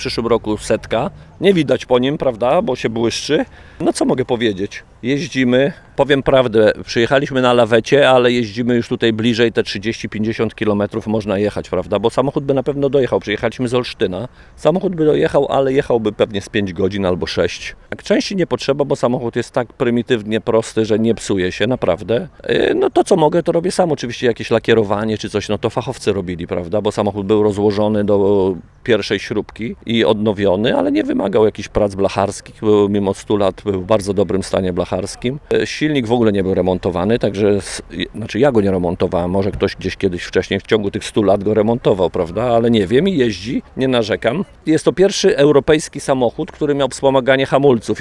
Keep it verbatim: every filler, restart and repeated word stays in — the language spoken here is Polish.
przyszłym roku setka. Nie widać po nim, prawda, bo się błyszczy. No co mogę powiedzieć? Jeździmy, powiem prawdę, przyjechaliśmy na lawecie, ale jeździmy już tutaj bliżej, te trzydzieści pięćdziesiąt kilometrów można jechać, prawda, bo samochód by na pewno dojechał. Przyjechaliśmy z Olsztyna. Samochód by dojechał, ale jechałby pewnie z pięć godzin albo sześć. Tak części nie potrzeba, bo samochód jest tak prymitywnie prosty, że nie psuje się, naprawdę. No to co mogę, to robię sam. Oczywiście jakieś lakierowanie czy coś, no to fachowcy robili, prawda, bo samochód był rozłożony do pierwszej śrubki i odnowiony, ale nie wymagał jakichś prac blacharskich, był mimo stu lat był w bardzo dobrym stanie blacharskim. Silnik w ogóle nie był remontowany, także, znaczy ja go nie remontowałem, może ktoś gdzieś kiedyś wcześniej w ciągu tych stu lat go remontował, prawda, ale nie wiem i jeździ, nie narzekam. Jest to pierwszy europejski samochód, który miał wspomaganie hamulców.